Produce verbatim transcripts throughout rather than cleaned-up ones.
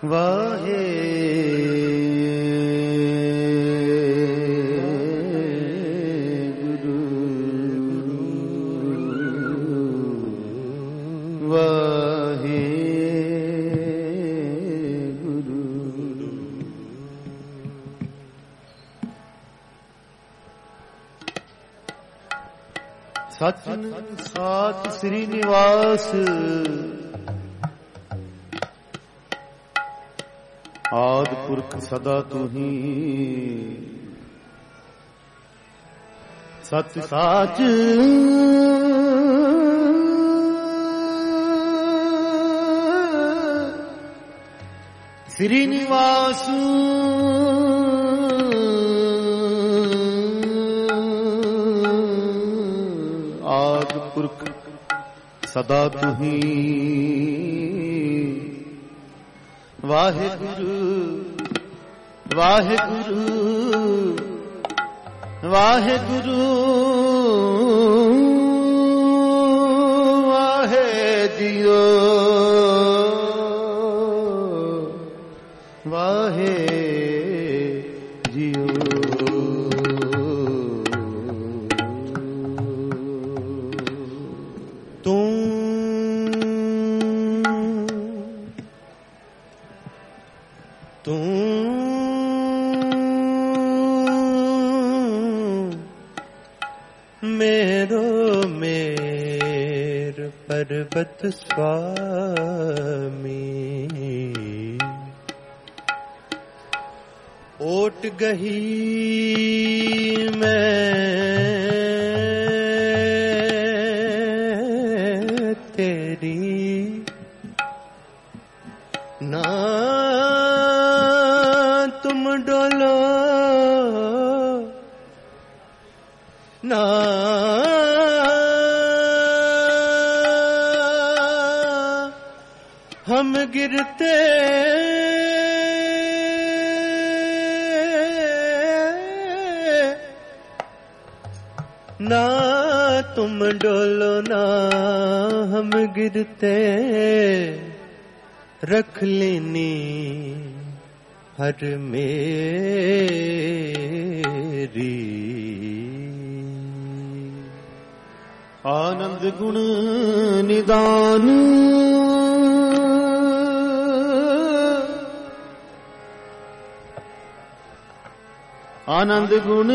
वाहे गुरु वाहे गुरु। सच सात श्री निवास आदि पुरख सदा तू ही सच साच श्रीनिवास आदि पुरख सदा तू ही वाहेगुरु वाहेगुरु वाहेगुरु वाहे जियो वाहे जियो। तू तू मेरो मेर पर्वत स्वामी ओट गही मैं तेरी ना तुम डोलो ना हम गिरते ना तुम डोलो ना हम गिरते रख लेनी हर मेरी। आनंद गुण निदान आनंद गुण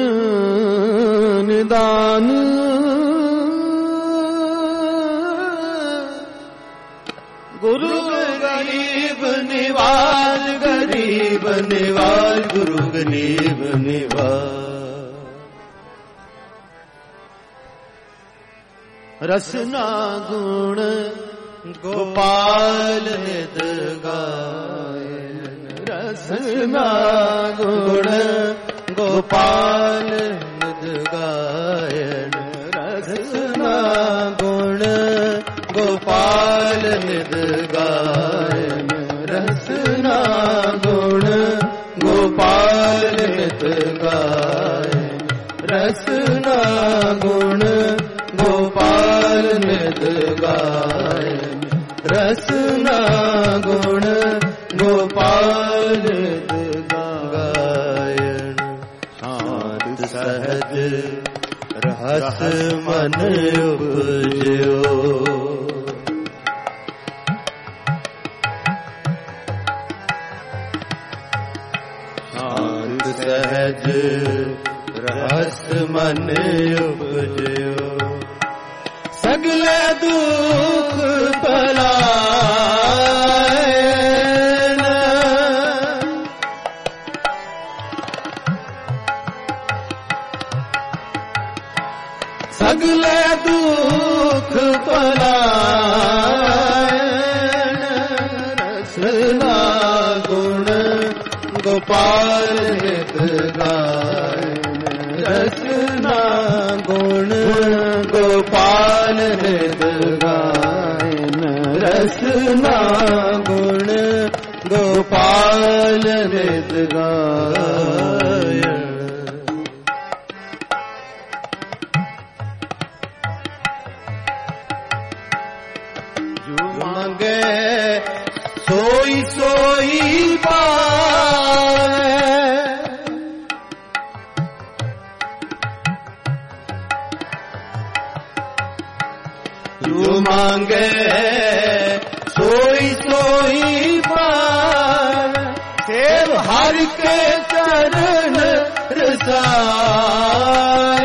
निदान गुरु गरीब निवाज गरीब निवाज गुरु गरीब निवाज। रसना गुण गोपाल नित गायन रसना गुण गोपाल नित गायन रसना गुण गोपाल नित गायन रसना गुण गोपाल नित गायन रसना गुण गोपाल नित गायन रसना गुण गोपाल नित गायन। शांत सहज रहस मन उपजो शांत सहज रहस मन उपजो सगले दुख पलायन सगले दुख पलायन रसना गुण गोपाल नित गायन रसना गुण गोपाल नित गायन रसना गुण गोपाल नित गायन। जो मांगे सो सोई सोई पावे, जो मांगे सोई सोई पावे, सेव हर के चरण रसायन,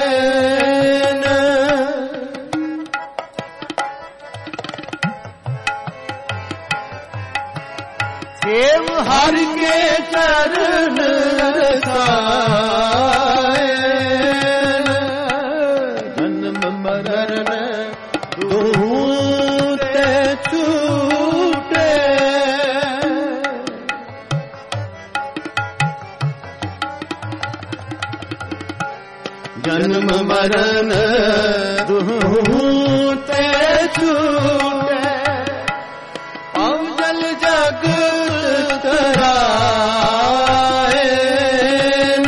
सेव हर के चरण रसायन, जन्म मरण दूर ते छूटे, जन्म मरण दूर ते छूटे, अवजल जग तरायन,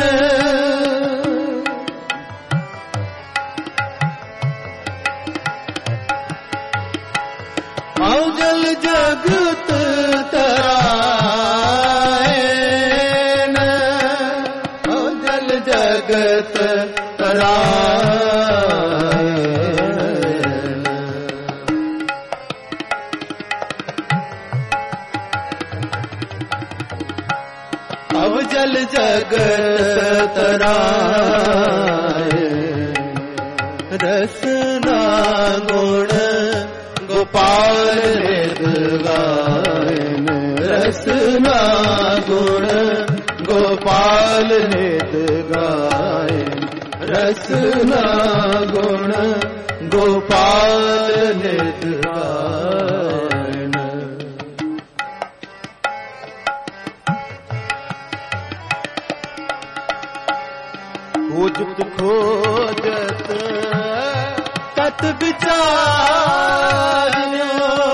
अवजल जगत तरायन, अवजल जगत तरायन, अवजल जगत तरायन, रसना गुण गोपाल नित गायन, रसना गुण गोपाल नित गायन, रसना गुण गोपाल नित गायन। खोजत खोजत तत विचार्यो,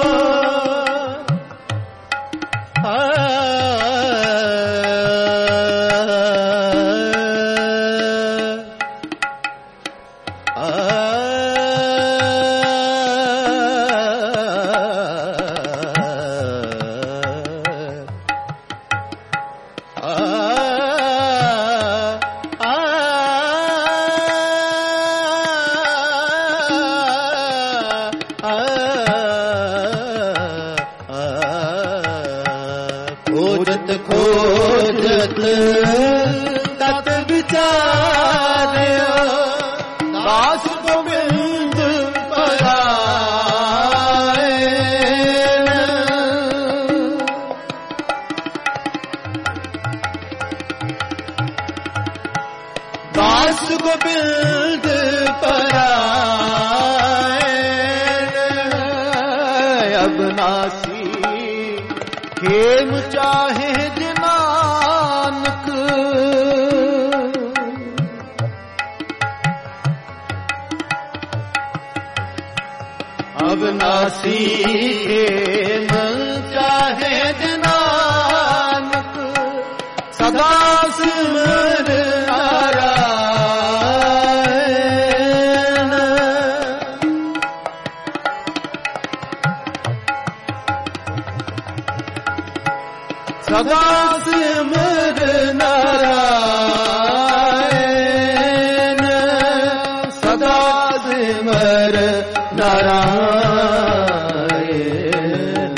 खोजत खोजत तत विचार्यो, दास गोविंद परायण, दास गोविंद परायण, अविनाशी खेम चाहे नानक, अविनाशी खेम चाहे नानक, सदा सिमर नारायण, सदा सिमर नारायण, सदा सिमर नारायण,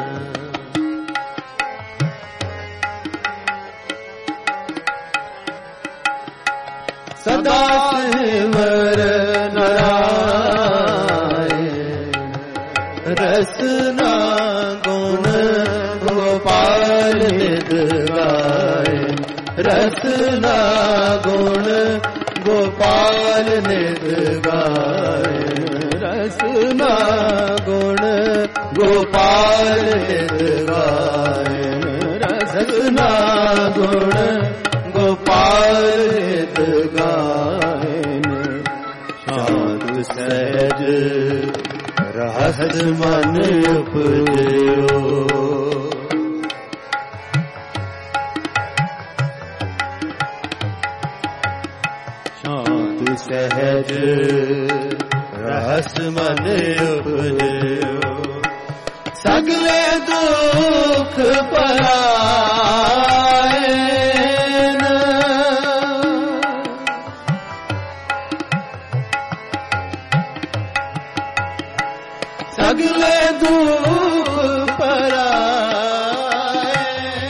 सदा सिमर नारायण, रसना गुण गोपाल नित गायन, रसना गुण गोपाल नित गायन, रसना गुण गोपाल नित गायन, रसना गुण गोपाल नित गायन। शांत सहज रहस मन उपजयो, सहज रहस मन उपजयो, सगले दुख पराए सगले दुख पराए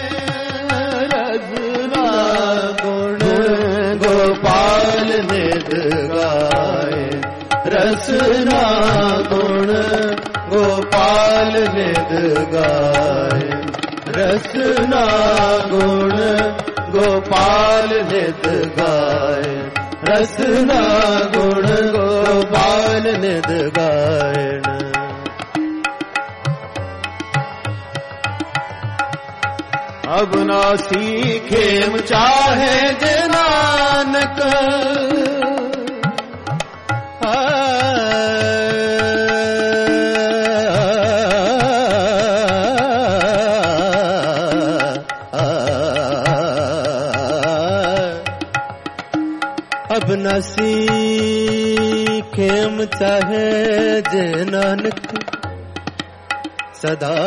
रजना गुण गोपाल निध गाए रसना गुण गोपाल निध गाए रसना गुण गोपाल निध गाए रसना गुण गोपाल निध गाए अब ना सीखेम चाहे जे नानक अब न सीखेम चाहे जे नानक सदा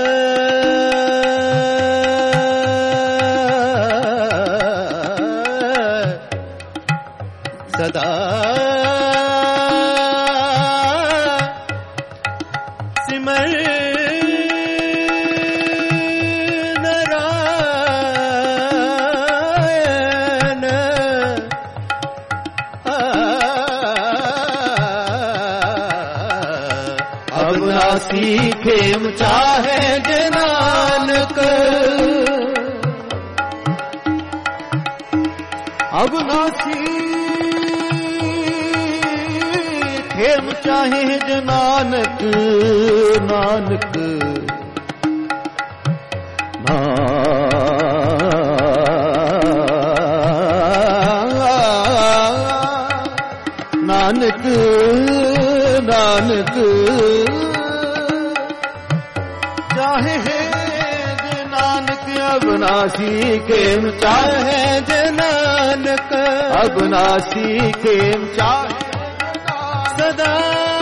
सदा सिमर नारायण अब ना सीखेम चाहे जे नानक अब ना खेम चाहे ज नानक नानक नानक नानक चाहे ज नानक अबनासी खेम चाहे ज नानक अबनासी खेम चाहे सदा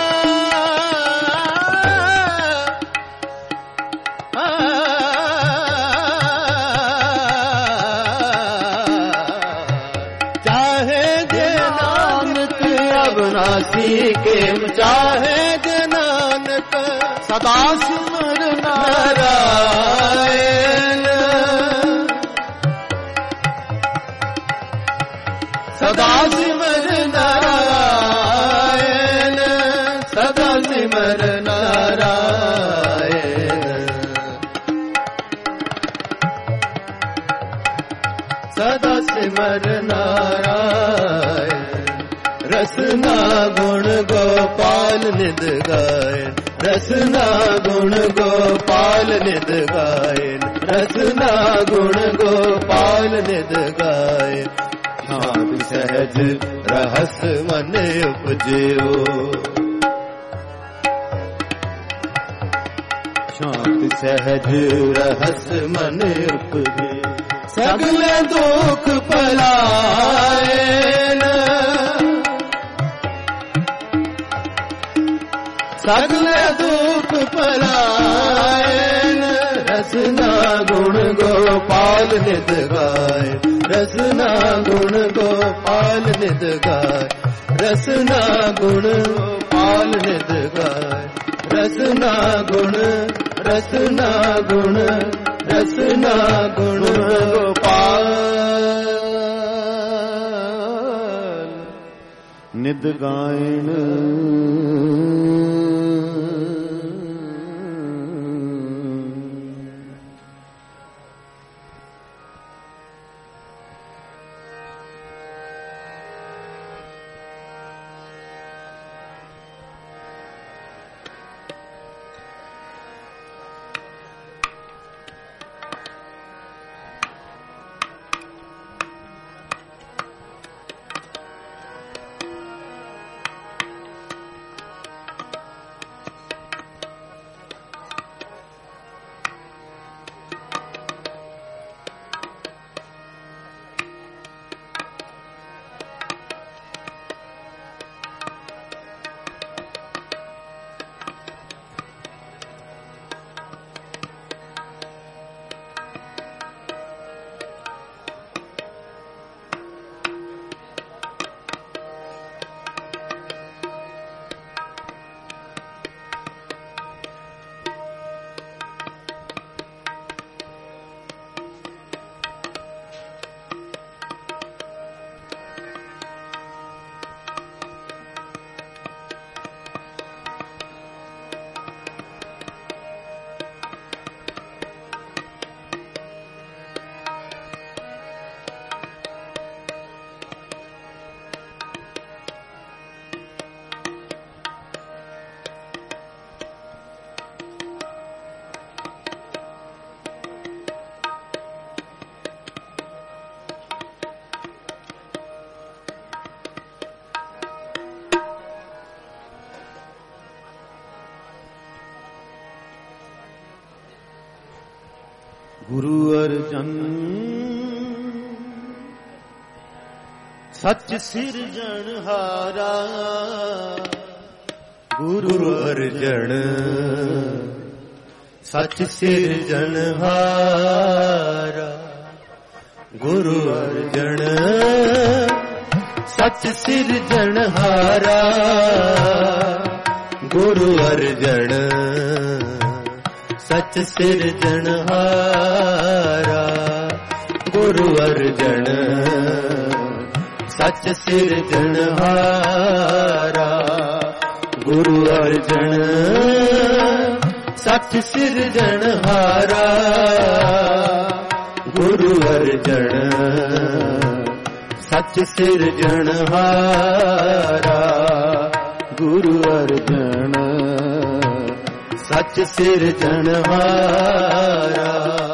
चाहे जे नानक अबनासी केम चाहे जे नानक सदा सिमर नारायण सदा सिमर नारायण सदा सिमर नारायण सदा सिमर नारायण रसना गुण गोपाल निध गाए रसना गुण गोपाल निध गाए रसना गुण गोपाल निध गाए शांत सहज रहस मन उपजियो शांत सहज रहस मन उपजियो सगले दुख पलाए सगले दुख पलाए रसना गुण गोपाल निध गाए रसना गुण गोपाल निध गाए रसना गुण गोपाल निध गाए रसना गुण रसना गुण रसना गुण गोपाल निध गायन गुरु अर्जन सच सिरजनहारा, गुरु अर्जन सच सिरजनहारा, गुरु अर्जन सच सिरजनहारा, गुरु अर्जन सच सिरजनहारा, गुरु अर्जन सच सिरजनहारा, गुरु अर्जन सच सिरजनहारा, गुरु अर्जन सच सिरजनहारा, गुरु अर्जन सच सिरजनहारा।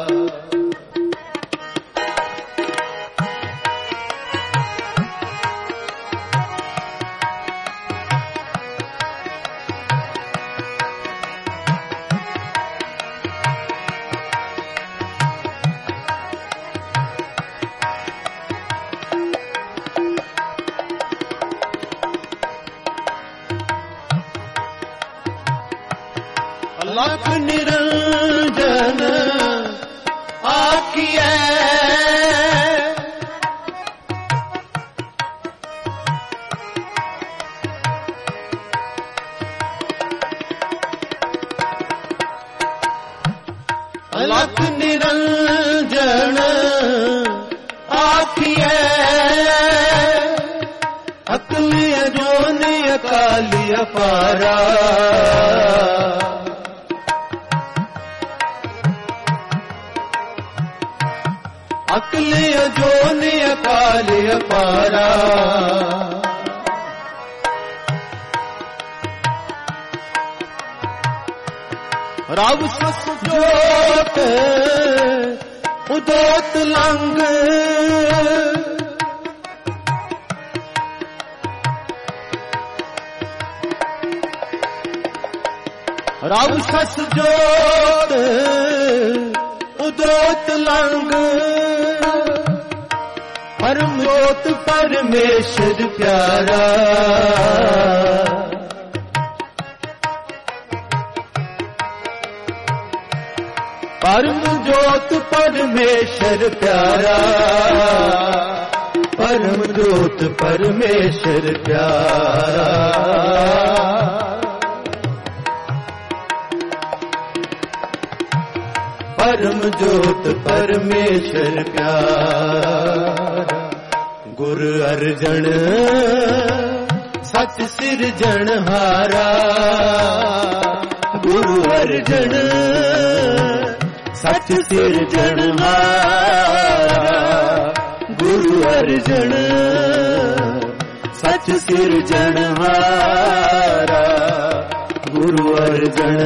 लख निरंजन आखिए, लख निरंजन आखिए, अकलिय जोनि अकाली अपारा, अकलिय जोनि अकाली अपारा, राव सस जोत उदोत लंग, राव सस जोत उदोत लंग, परम जोत परमेश्वर प्यारा, परम जोत परमेश्वर प्यारा, परम जोत परमेश्वर प्यारा, परम जोत परमेश्वर प्यारा, गुरु अर्जन सच सिरजनहारा, गुरु अर्जन सच सिरजनहारा, गुरु अर्जन सच सिरजनहारा, गुरु अर्जन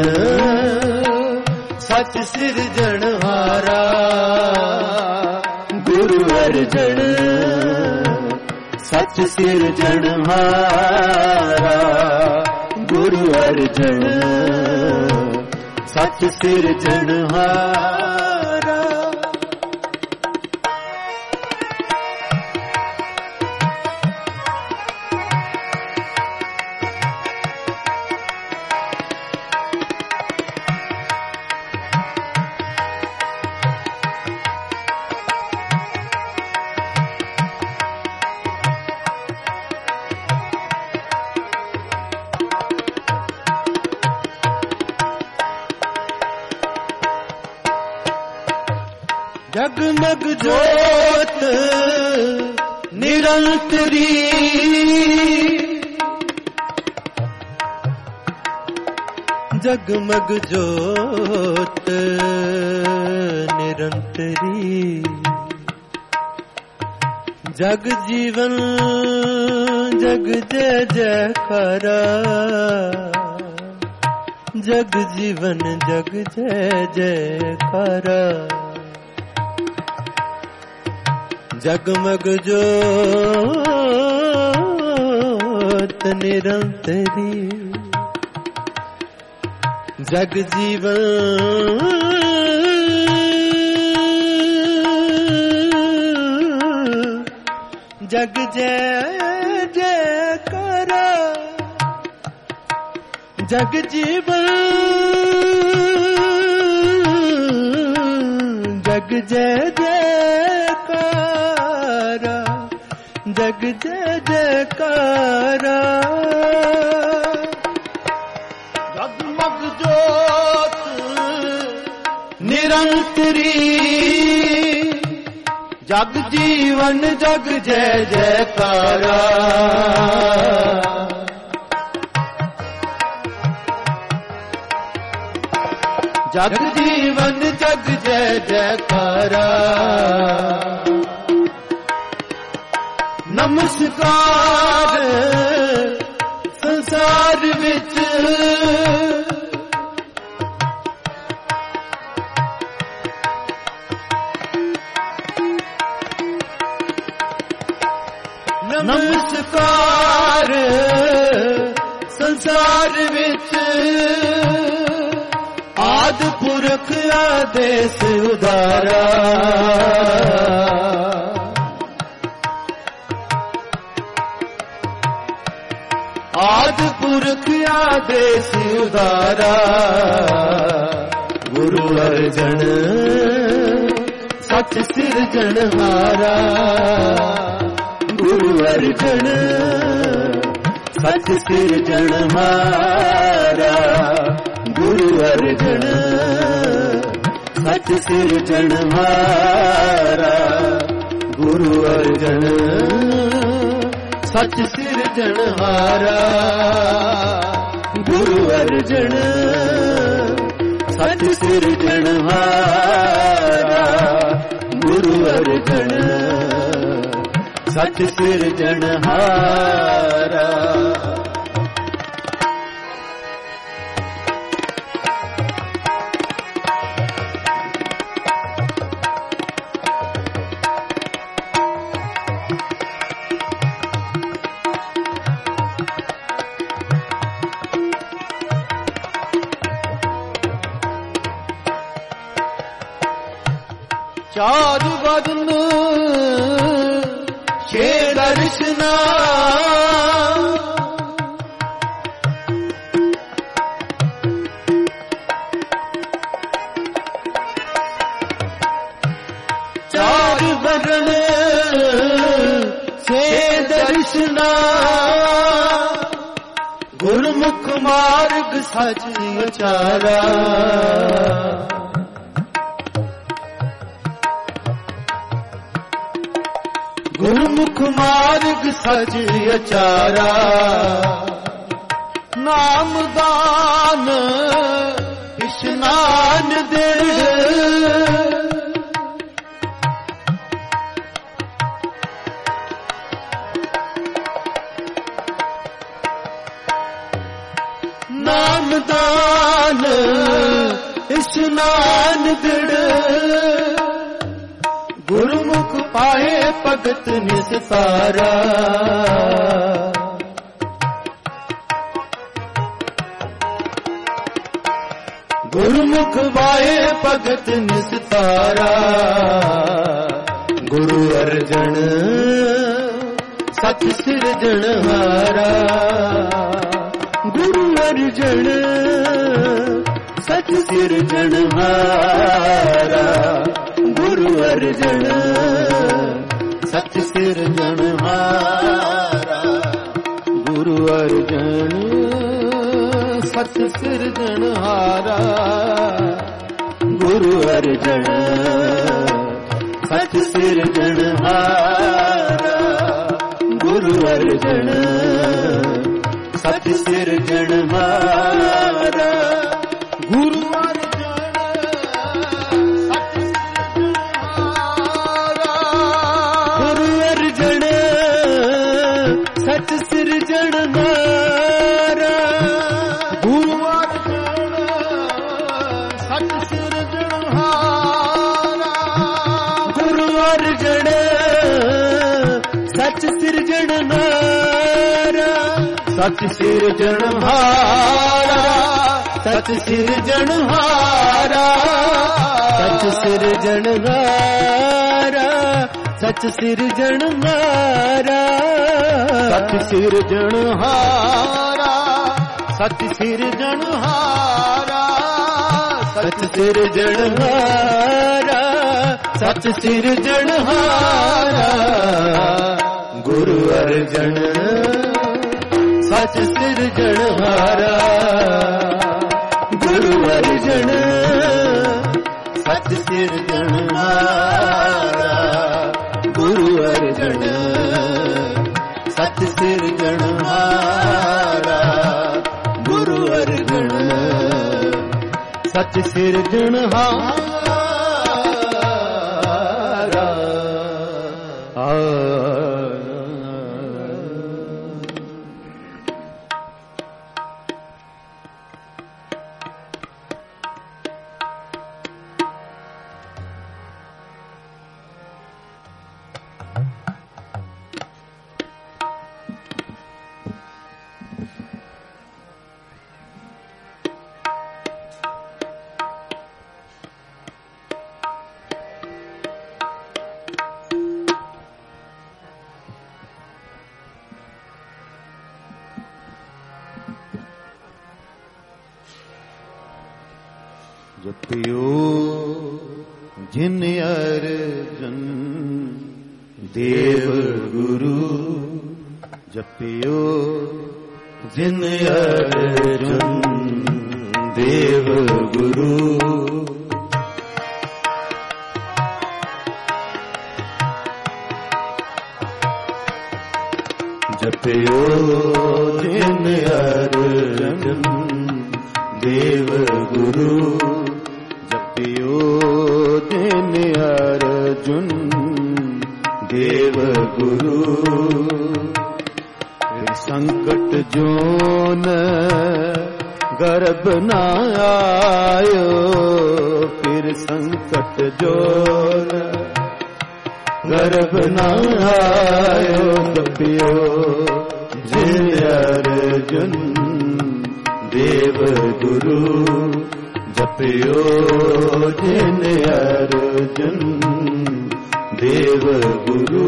सच सिरजनहारा, गुरु अर्जन सच सिरजनहारा, गुरु अर्जन सच सिरजनहारा। जगमग जोत निरंतरी, जगमग जोत निरंतरी, जग जीवन जग जय जयकारा, जग जीवन जग जय जयकारा, जगमग जोत निरंतरी, जग जीवन ਜਗ ਜੈ ਜੈਕਾਰਾ ਜਗ ਜੀਵਨ ਜਗ ਜੈ ਜੈਕਾਰਾ ਜਗ ਜੈ ਜੈਕਾਰਾ ਜਗਮਗ ਜੋਤ ਨਿਰੰਤਰੀ ਜਗ ਜੀਵਨ ਜਗ ਜੈ ਜੈਕਾਰਾ ਜਗ ਜੀਵਨ ਜਗ ਜੈ ਜੈਕਾਰਾ ਨਮਸਕਾਰ ਸੰਸਾਰ ਵਿੱਚ ਨਮਸਕਾਰ ਸੰਸਾਰ ਵਿੱਚ ਆਦਿ ਪੁਰਖ ਆਦੇਸ ਉਦਾਰਾ ਆਦਿ ਪੁਰਖ ਆਦੇਸ ਉਦਾਰਾ ਗੁਰੂ ਅਰਜਨ ਸੱਚ ਸਿਰਜਣਹਾਰਾ ਗੁਰੂ ਅਰਜਨ ਸੱਚ ਸਿਰਜਣਹਾਰਾ ਗੁਰੂ ਅਰਜਨ ਸੱਚ ਸਿਰਜਣਹਾਰਾ ਗੁਰੂ ਅਰਜਨ ਸੱਚ ਸਿਰਜਣਹਾਰਾ ਗੁਰੂ ਅਰਜਨ ਸੱਚ ਸਿਰਜਣਹਾਰਾ ਗੁਰੂ ਅਰਜਨ ਸੱਚ ਸਿਰਜਣਹਾਰਾ ਚਾਰ ਵਰਨ ਛੇ ਦਰਸ਼ਨਾ ਚਾਰ ਵਰਨ ਛੇ ਦਰਸ਼ਨਾ ਗੁਰਮੁਖ ਮਾਰਗ ਸੱਚ ਵਿਚਾਰਾ ਗੁਰਮੁਖ ਮਾਰਗ ਸਜ ਅਚਾਰਾ ਨਾਮ ਦਾਨ ਇਸ਼ਨਾਨ ਦੇ ਨਾਮ ਦਾਨ ਇਸ਼ਨਾਨ ਦਿੜ ਗੁਰਮੁਖ ਪਾਏ ਭਗਤ ਨਿਸਤਾਰਾ ਗੁਰਮੁਖ ਪਾਏ ਭਗਤ ਨਿਸਤਾਰਾ ਗੁਰੂ ਅਰਜਨ ਸੱਚ ਸਿਰਜਣਹਾਰਾ ਗੁਰੂ ਅਰਜਨ ਸੱਚ ਸਿਰਜਣਹਾਰਾ ਗੁਰੂ ਅਰਜਨ ਸੱਚ ਸਿਰਜਣਹਾਰਾ ਗੁਰੂ ਅਰਜਨ ਸੱਚ ਸਿਰਜਣਹਾਰਾ ਗੁਰੂ ਅਰਜਨ ਸੱਚ ਸਿਰਜਣਹਾਰਾ ਗੁਰੂ ਅਰਜਨ ਸੱਚ ਸਿਰਜਣਹਾਰਾ ਗੁਰੂ ਸੱਚ ਸਿਰਜਣਹਾਰਾ ਗੁਰੂ ਅਰਜਨ ਸੱਚ ਸਿਰਜਣਹਾਰਾ ਗੁਰੂ ਅਰਜਨ ਸੱਚ ਸਿਰਜਣਹਾਰਾ ਸੱਚ ਸਿਰਜਣਹਾਰਾ ਸੱਚ ਸਿਰਜਣਹਾਰਾ ਸੱਚ ਸਿਰਜਣਹਾਰਾ सच सिरजनहारा सच सिरजनहारा सच सिरजनहारा सच सिरजनहारा सच सिरजनहारा गुरु अर्जन सच सिरजनहारा गुरु अर्जन सच सिरजनहारा गुरु अर्जन सच सिरजनहारा गुरु अर्जन सच सिरजनहारा आ जपियो जिन अर्जन देव गुरु जपियो जिन अर्जन देव गुरु जपियो जिन अर्जन देव गुरु जपियो जिन अर्जुन देव गुरु फिर संकट जोन गर्भ न आयो फिर संकट जोन गर्भ न आयो जपियो जिन अर्जुन देव गुरु जपियो जिन अर्जुन देव गुरु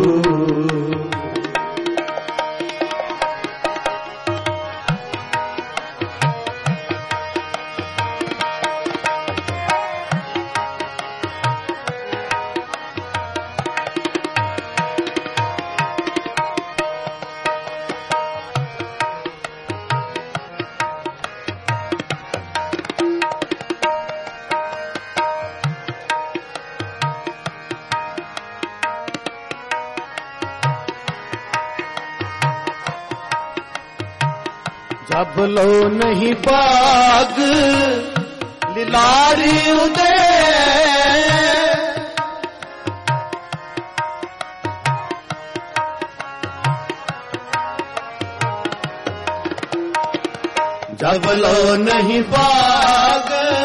जब लो नहीं बाग लिलारी उदे जब लो नहीं बाग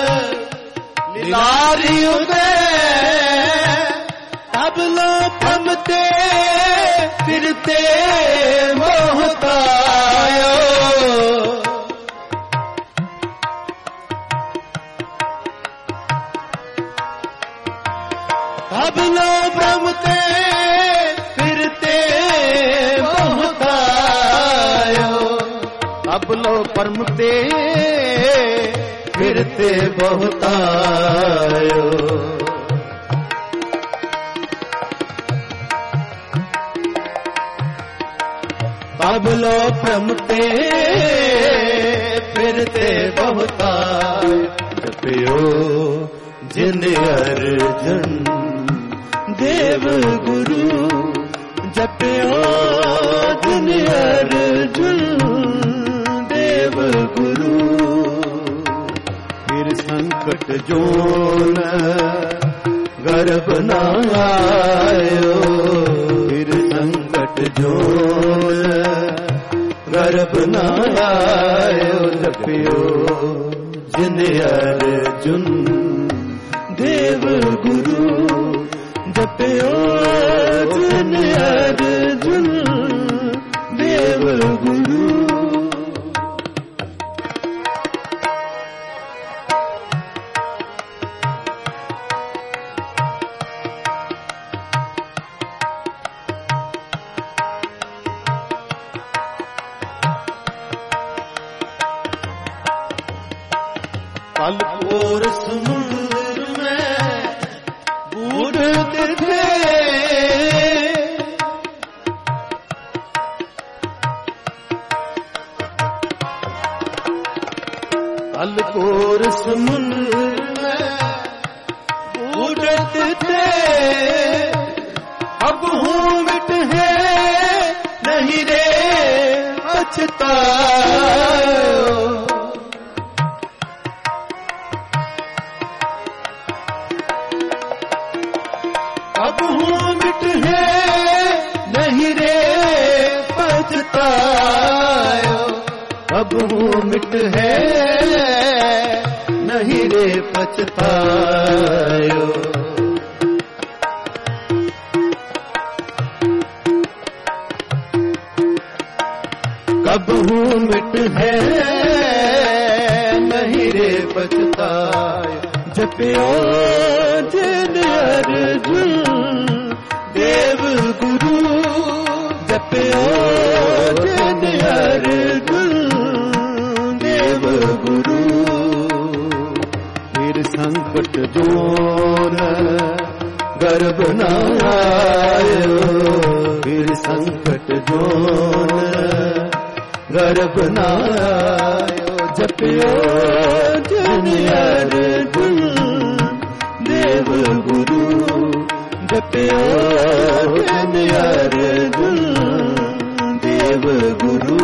लिलारी उदे तब लो भ्रमते फिरते मोहतायो अब लो भ्रमते फिरते मोहतायो अब लो भ्रमते फिरते बहुतायो अब लो भ्रमते फिरते बहुतायो जपियो जिन अर्जुन देव गुरु जपियो जिन अर्जुन देव गुरु फिर संकट जोन गर्भ न आयो फिर संकट जोन गर्भ न आयो जपियो जिन अर्जुन देव गुरु जपियो जिन अर्जुन देव गुरु थे अलकोर समुद्र में बूढ़ते थे अब हूँ मिट है नहीं रे पछताओ अब हूँ मिट है नहीं रे पछताओ अब हूँ मिट है नहीं रे पछतायो कब हूँ मिट है नहीं रे पछतायो जपियो जिन अर्जुन देव गुरु जपियो जिन अर्जुन देव गुरु फिर संकट जोन गर्भ न आयो फिर संकट जोन गर्भ न आयो जपियो जिन अर्जुन देव गुरु जपियो जिन अर्जुन देव गुरु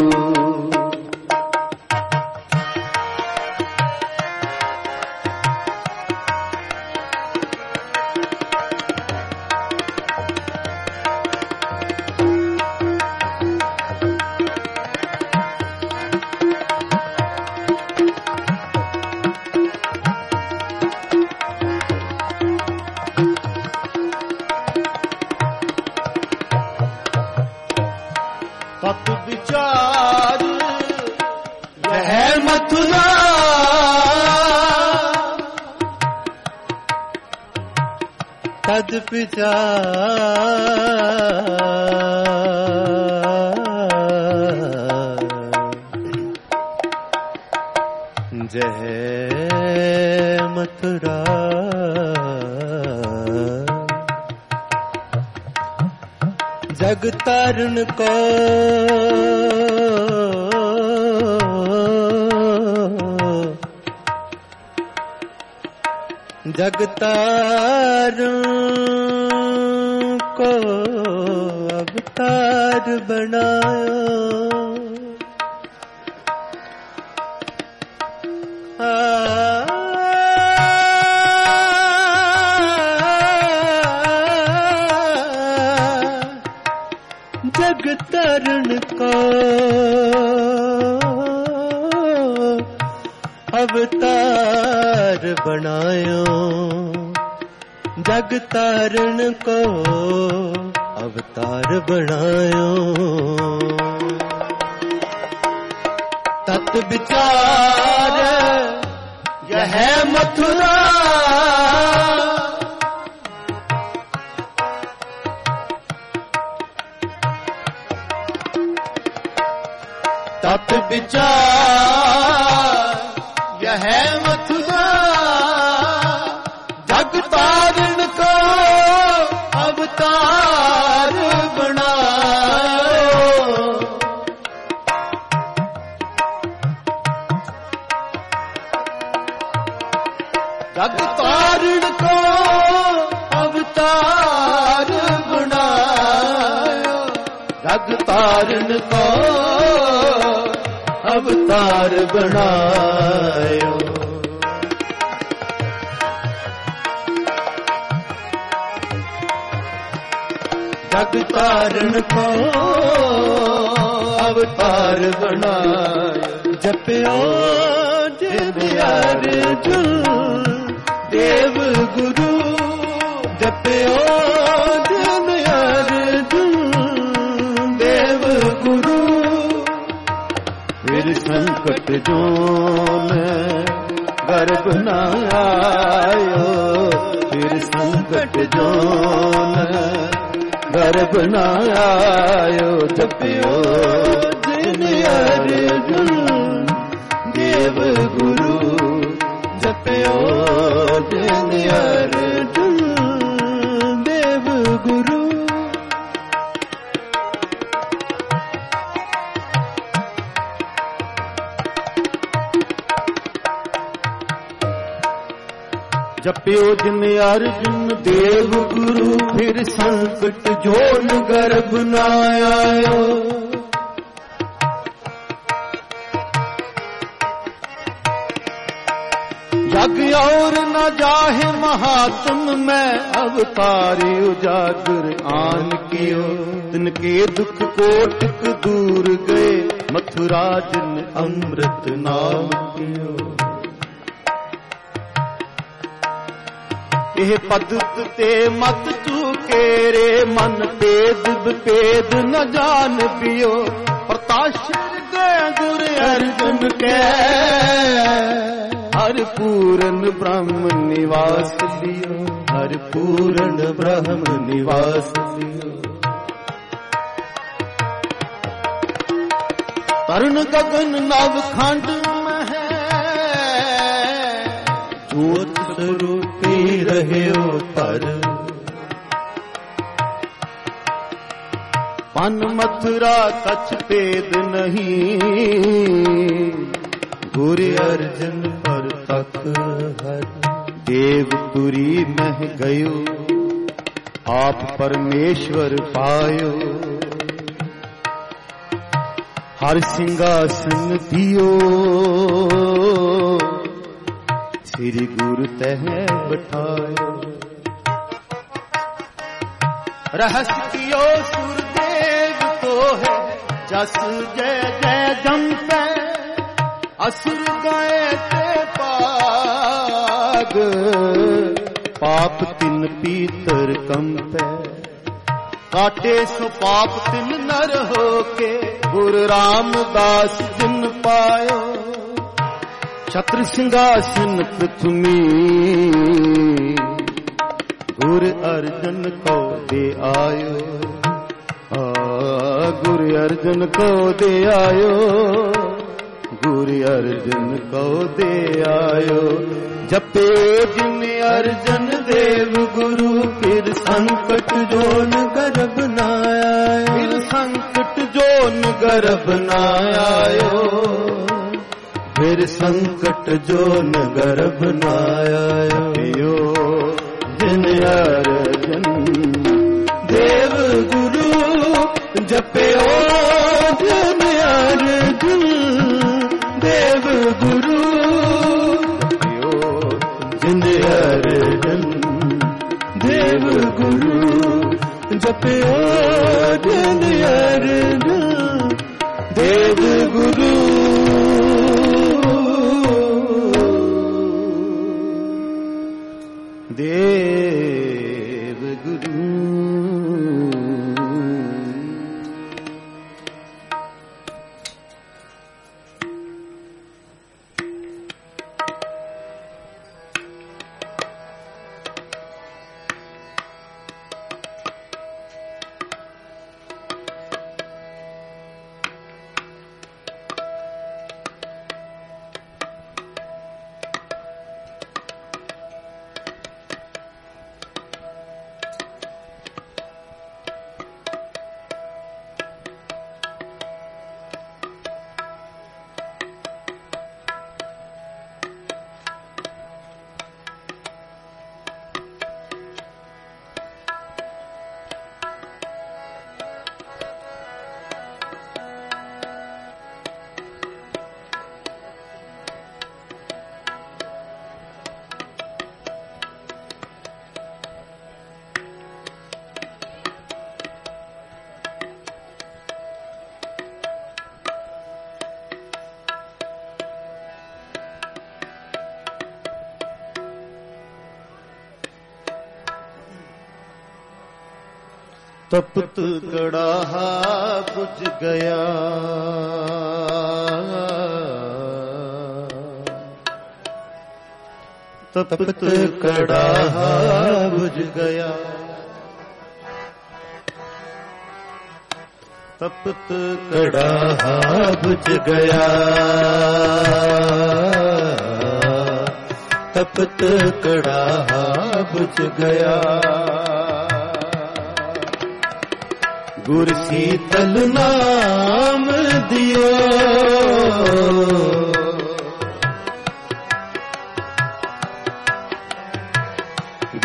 तत विचार यह मथुरा तद विचार जह मथुरा जग तारण को जग तारण को अवतार बनाया जग तरण को अवतार बनायो जग तारण को अवतार बनायो तत विचार यह मथुरा तत विचार यह मथुरा जग तारण को अवतार बनायो जग तारण को अवतार बनायो जग तारण को अवतार बनायो जग तारण को अवतार बनायो जपियो जिन अर्जुन देव गुरु जपियो जिन अर्जुन देव गुरु फिर संकट जोन गर्भ न आयो फिर संकट जोन गर्भ न आयो जपियो जिन अर्जुन देव गुरु जपियो जिन अर्जुन जप्यो जिन अर्जुन देव गुरु फिर संकट जोन गर्भ न आयो। जग और न जाहे महात्म में अवतारी उजागर आन कियो। तिनके दुख कोटक दूर गए मथुरा जिन अमृत नाम कियो। यह पदत ते मत चूके रे मन पेद बेद न जान पियो। प्रताशर गए गुर अर्जुन के हर पूर्ण ब्रह्म निवास लियो। हर पूर्ण ब्रह्म निवास लियो। तरुण गगन नव खंड में है ज्योत स्वरूपी रहे हो पर। पन मथुरा कछ पेद नहीं गुर अर्जुन पर तक हर। देवपुरी मह गयो आप परमेश्वर पायो। हर सिंहासन दियो श्री गुरु तह बैठायो। रहस्य कियो सुरदेव को है जस जय जय जंपे। असुर गए ते पाग पाप तिन पीतर कंपे। काटे सो पाप तिन नर होके गुरु रामदास जिन पायो। छत्र सिंहासन पृथ्वी गुरु अर्जुन को दे आयो। आ गुरु अर्जुन को दे आयो। गुरु अर्जुन को दे आयो। जपे जिन अर्जुन देव गुरु फिर संकट जोन गर्भ न आयो। फिर संकट जोन गर्भ न आयो। फिर संकट जोन गर्भ न आयो। जिन अर्जुन देव गुरु जपयो जिन अर्जुन देव गुरु। जिन अर्जुन देव गुरु जपयो जिन अर्जुन देव गुरु। देव गुरु तपत कड़ाहा बुझ गया। तपत कड़ाहा बुझ गया। तपत कड़ाहा बुझ गया। तपत कड़ाहा बुझ गया। गुर शीतल नाम दियो।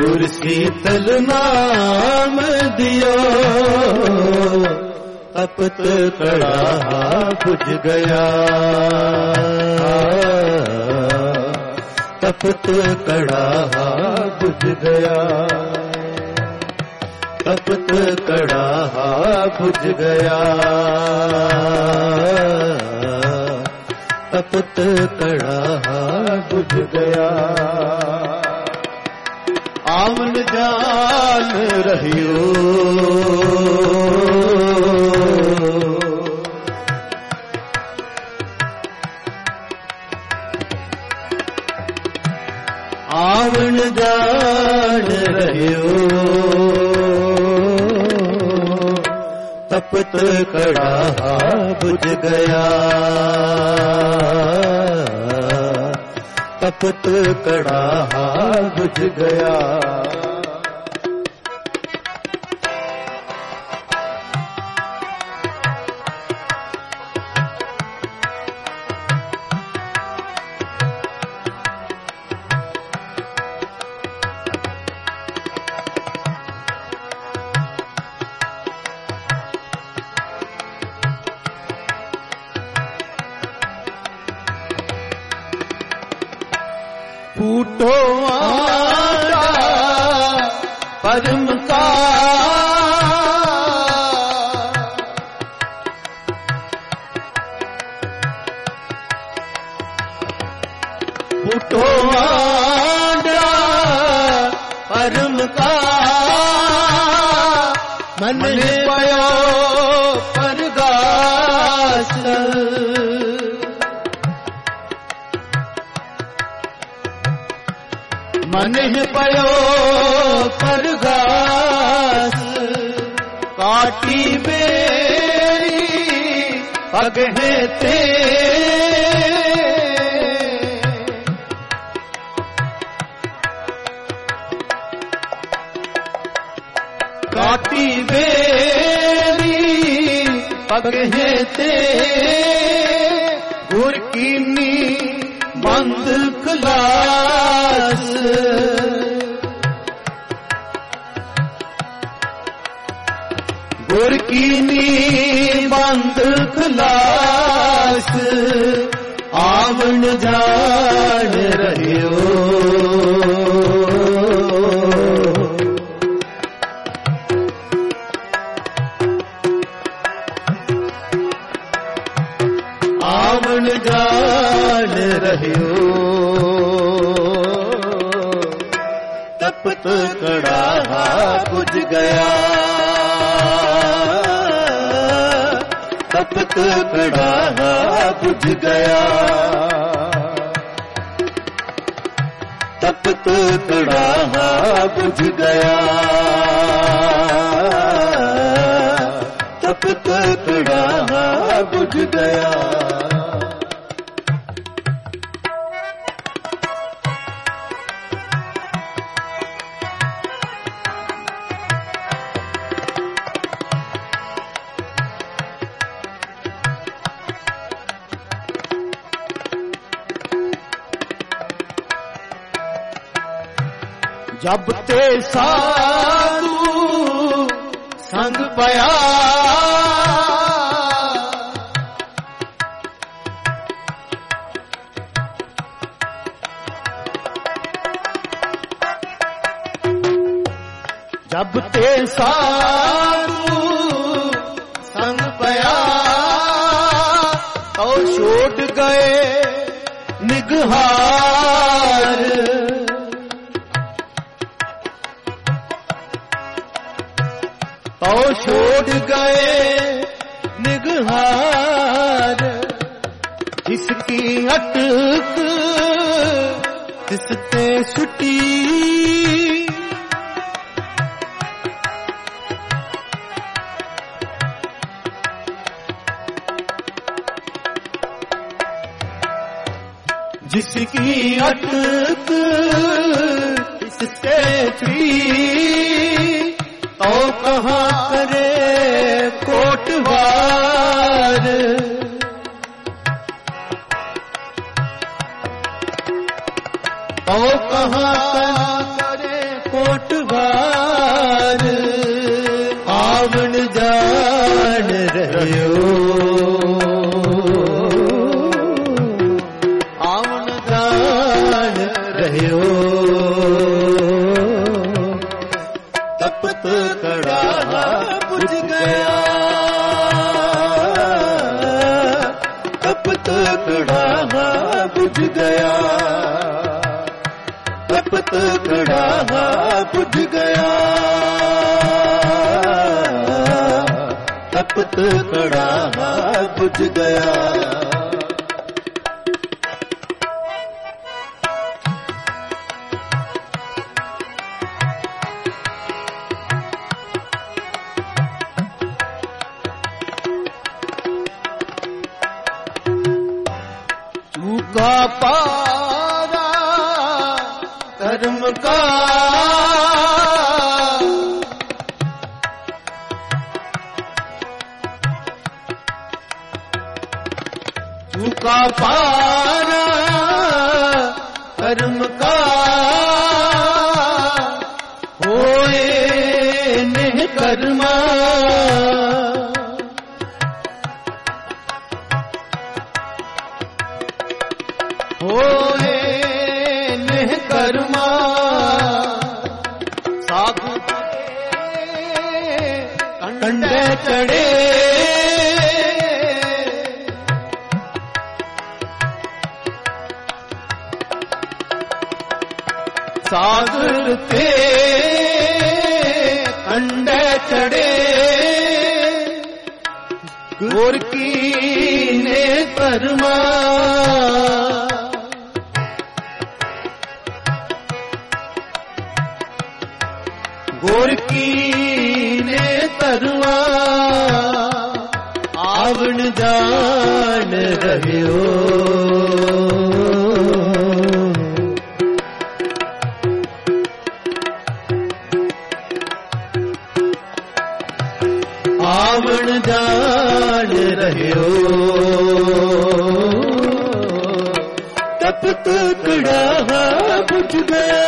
गुर शीतल नाम दियो, तपत कड़ा बुझ गया, तपत कड़ा बुझ गया, तपत कड़ा बुझ गया, तपत कड़ा बुझ गया। आवन जान रहियो, आवन जान रहियो, तपत कड़ा बुझ गया, तपत कड़ा बुझ गया। फूटो आटा परम का, फूटो आटा परम का, मन पयो परगास, मन पयो परगास, काटी बेरी अगहे ते, काटी बेरी अगहे ते, गुर कीनी बंद खलास, गुर कीनी बंद खलास, आवन जान रहियो, आवन जान रहियो, तपत कड़ा बुझ गया, तपत कड़ा बुझ गया, तपत कड़ा बुझ गया, तपत कड़ा बुझ गया। जब ते साधु संग पया, जब ते साधु संग पया, तो छोड़ गए निगहार, तो छोड़ गए निगहार, जिसकी अटक जिसते छुटी, जिसकी अटक जिससे छुटी, तो कहाँ करे कोटवार, तो कहाँ करे कोट ਬੁਝ ਗਿਆ, ਤਪਤ ਕੜਾਹਾ ਬੁਝ ਗਿਆ, ਤਪਤ ਕੜਾਹਾ ਬੁਝ ਗਿਆ, ਤਪਤ ਕੜਾਹਾ ਬੁਝ ਗਿਆ। का पारा कर्म का, झुका पारा कर्म का, होए निह कर्मा, होए निह कर्मा, साधु कंडे चढ़े, सागर ते कंडे चढ़े, गुर की ने परमा, गुर की ने तरवा, आवण जान रहियो, आवण जान रहियो, तपत कड़ाहा बुझ गया,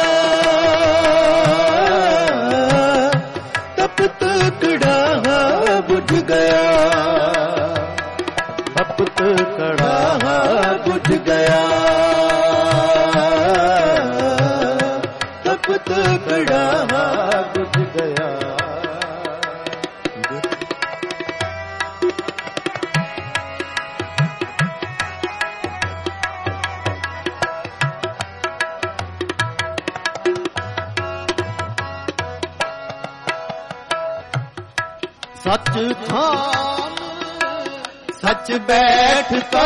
तपत कड़ाहा बुझ गया, तपत कड़ाहा बुझ गया, तपत कड़ाहा बुझ गया। सच थान सच बैठता,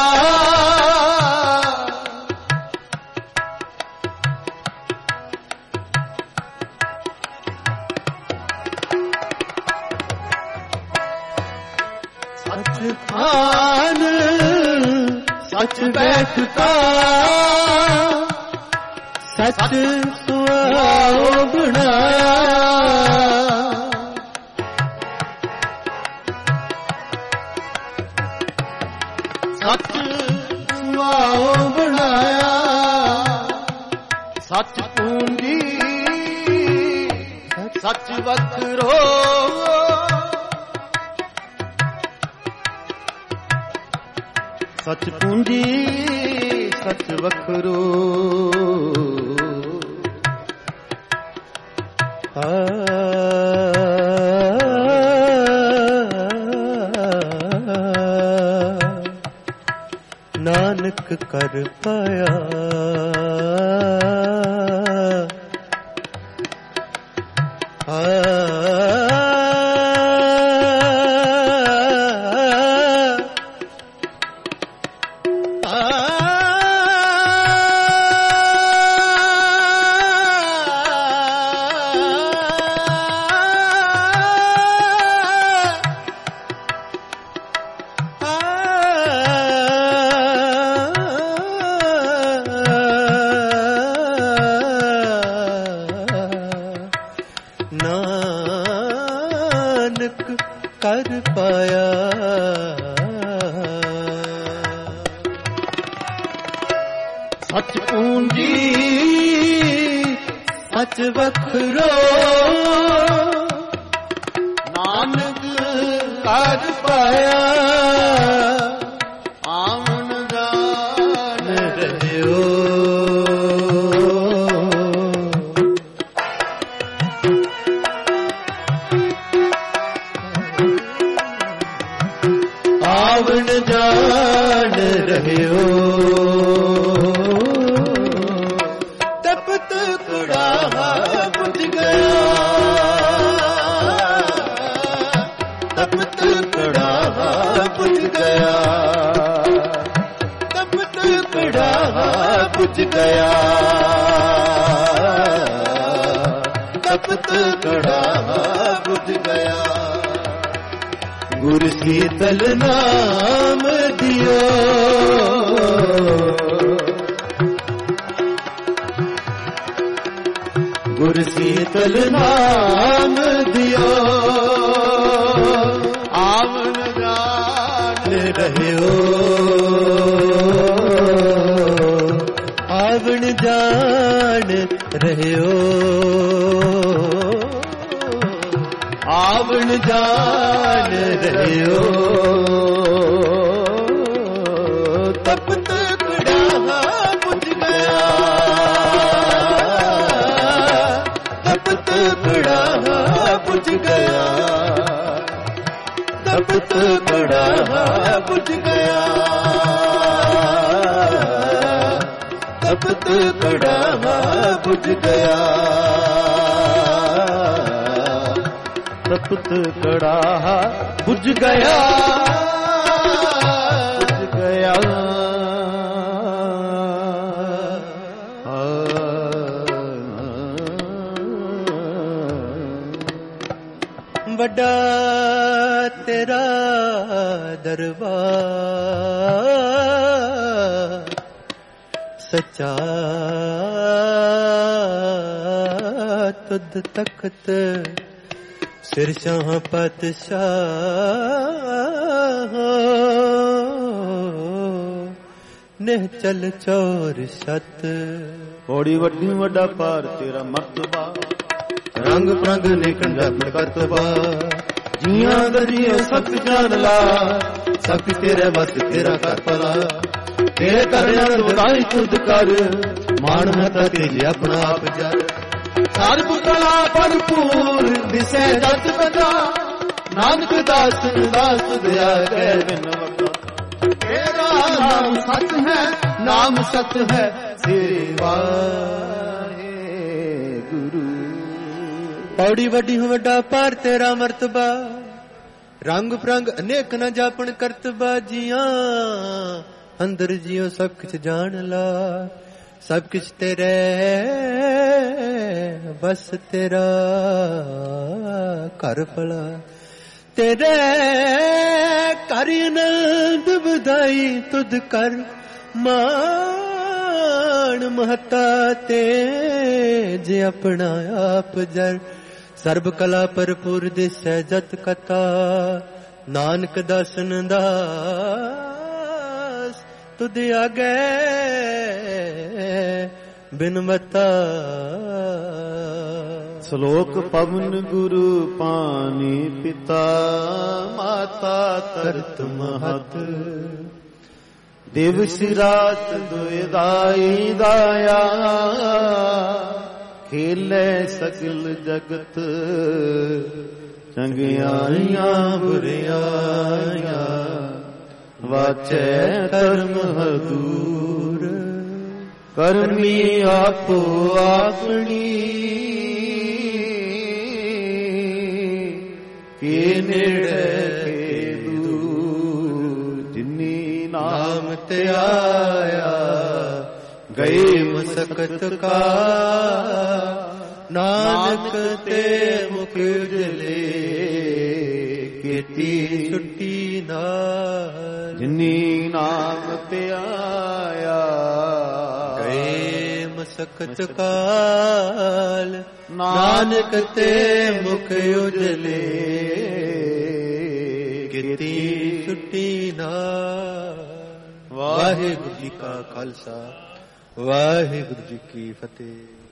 सच थान सच बैठता, सच सुहावना, सच सुआओ बनाया, सच पूंजी सच वखरो, सच पूंजी सच वखरो, नानक कर पाया, आ कर पाया, सच पूंजी सच वखरो, नानक कर पाया, आवन जान रहियो, ਆਵਣ ਜਾਣ ਰਹਿਓ ਤਪਤ ਕੜਾਹਾ ਬੁਝ ਗਿਆ ਤਪਤ ਕੜਾਹਾ ਬੁਝ ਗਿਆ ਤਪਤ ਕੜਾਹਾ ਬੁਝ ਗਿਆ ਤਪਤ ਕੜਾਹਾ ਬੁਝ ਗਿਆ ਗੁਰ ਸੀਤਲ ਨਾਮ ਦਿਓ ਗੁਰ ਸੀਤਲ ਨਾਮ ਦਿਓ ਆਵਣ ਜਾਣ ਰਹਿਓ ਆਵਣ ਜਾਣ ਰਹਿਓ ਆਵਣ ਜਾਣ ਰਹਿਓ ਤਪਤ ਕੜਾਹਾ ਬੁਝ ਗਿਆ ਤਪਤ ਕੜਾਹਾ ਬੁਝ ਗਿਆ ਤਪਤ ਕੜਾਹਾ ਬੁਝ ਗਿਆ ਤਪਤ ਕੜਾਹਾ ਬੁਝ ਗਿਆ ਤਪਤ ਕੜਾਹਾ ਬੁਝ ਗਿਆ ਬੁਝ ਗਿਆ ਵੱਡਾ ਤੇਰਾ ਦਰਬਾਰ ਸੱਚਾ ਤੁਧ ਤਖਤ ਸਿਰ ਸ਼ਾਹ ਪਤਸ਼ਾਹ ਨਿਹ ਚਲ ਚੋਰ ਸਤ ਬੜੀ ਵੱਡੀ ਵੱਡਾ ਪਾਰ ਤੇਰਾ ਮਰਤਬਾ ਰੰਗ ਪ੍ਰੰਗ ਨੇਕਣ ਜਪ ਕਰਤਬਾ ਜੀਆਂ ਦਰੀਏ ਸਭ ਜਾਣ ਲਾ ਸਭ ਤੇਰੇ ਵਸ ਤੇਰਾ ਕਰ ਭਲਾ ਤੇਰੇ ਕਰਨਾ ਦੁਦਾਈ ਤੁਧ ਕਰ ਮਾਣ ਮਤ ਤੇਜ ਆਪਣਾ ਆਪ ਜਰ ਸਰਬ ਕਲਾ ਭਰਪੂਰ ਦਿਸੈ ਜਤ ਬਦਾ ਨਾਨਕ ਦਾਸ ਦਾਸ ਦਿਆ ਕਹਿ ਬਿਨ ਵਕਾ ਤੇਰਾ ਨਾਮ ਸਤ ਹੈ ਨਾਮ ਸਤ ਹੈ ਤੇਰੇ ਵਾਹਿਗੁਰੂ ਪੌੜੀ ਵੱਡੀ ਹੋ ਵੱਡਾ ਪਾਰ ਤੇਰਾ ਮਰਤਬਾ ਰੰਗ ਪ੍ਰੰਗ ਅਨੇਕ ਨ ਜਾਪਣ ਕਰਤਬਾ ਜੀਆਂ ਅੰਦਰ ਜਿਉ ਸਭ ਕੁਛ ਜਾਣ ਲਾ ਸਭ ਕੁਛ ਤੇਰੇ ਬਸ ਤੇਰਾ ਘਰ ਭਲਾ ਤੇਰੇ ਘਰ ਆਨੰਦ ਵਧਾਈ ਤੁਧ ਕਰ ਮਾਣ ਮਹਤਾ ਤੇ ਜੇ ਆਪਣਾ ਆਪ ਜਰ ਸਰਬ ਕਲਾ ਭਰਪੂਰ ਦਿਸੈ ਜਤ ਕਥਾ ਨਾਨਕ ਦਾਸਨ ਦਾਸ ਤੁਧ ਆਗੇ ਬਿਨ ਮਤਾ ਸ਼ਲੋਕ ਪਵਨ ਗੁਰੂ ਪਾਣੀ ਪਿਤਾ ਮਾਤਾ ਤਰਤ ਮਹਤ ਦਿਵਸ ਰਾਤ ਦੁਇ ਦਾਈ ਦਾਇਆ ਖੇਲੇ ਸਗਲ ਜਗਤ ਚੰਗਿਆਈਆਂ ਬੁਰਿਆਈਆਂ ਵਾਚੈ ਕਰਮ ਹਦੂਰ ਕਰਮੀ ਆਪੋ ਆਪਣੀ ਕੇ ਨੇੜੇ ਕੇ ਦੂਰ ਜਿਨੀ ਨਾਮ ਤੇ ਆਇਆ ਗਏ ਮਸਕਤ ਕਾ ਨਾਨਕ ਤੇ ਮੁਖ ਉਜਲੇ ਕੀਤੀ ਛੁੱਟੀ ਨਾਲ ਜਿਨੀ ਨਾਮ ਤੇ ਆਇਆ ਗਏ ਮਸਕਤ ਕਾਲ ਨਾਨਕ ਤੇ ਮੁਖ ਉਜਲੇ ਕੀਤੀ ਛੁੱਟੀ ਨਾਲ। ਵਾਹਿਗੁਰੂ ਜੀ ਕਾ ਖਾਲਸਾ ਵਾਹਿਗੁਰੂ ਜੀ ਕੀ ਫਤਿਹ।